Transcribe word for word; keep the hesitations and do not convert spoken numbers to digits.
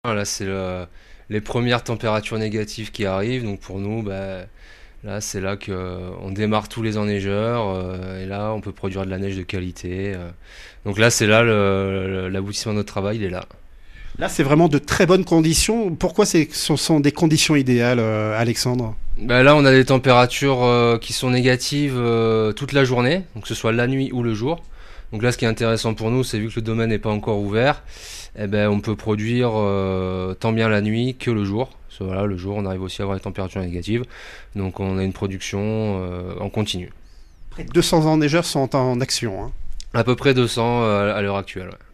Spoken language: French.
Là, c'est le- les premières températures négatives qui arrivent. Donc pour nous, bah, là, c'est là qu'on démarre tous les enneigeurs. Euh, et là, on peut produire de la neige de qualité. euh. Donc là, c'est là le- le- l'aboutissement de notre travail, il est là. Là, c'est vraiment de très bonnes conditions. Pourquoi c'est- ce sont des conditions idéales, euh, Alexandre? Bah, là, on a des températures euh, qui sont négatives euh, toute la journée, donc que ce soit la nuit ou le jour. Donc là, ce qui est intéressant pour nous, c'est vu que le domaine n'est pas encore ouvert, eh ben, on peut produire euh, tant bien la nuit que le jour. Parce que voilà, le jour, on arrive aussi à avoir des températures négatives. Donc on a une production euh, en continu. Près de deux cents enneigeurs sont en action, hein. À peu près deux cents euh, à l'heure actuelle. Ouais.